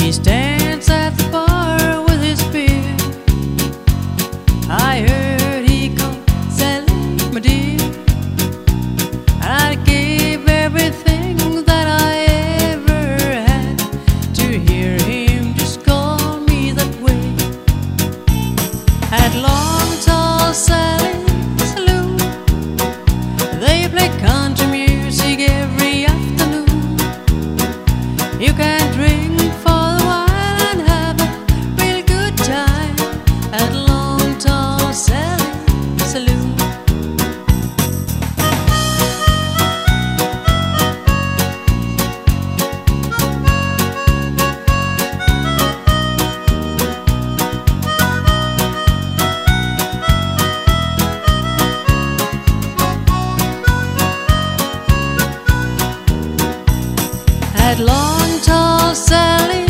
He stands at the bar with his beer. I heard he called Sally my dear. I gave everything that I ever had to hear him just call me that way. At Long Tall Sally's Saloon, they play country music every afternoon. You can drink for a while and have a real good time at Long Tall Sally's Saloon. At Long Tall Sally's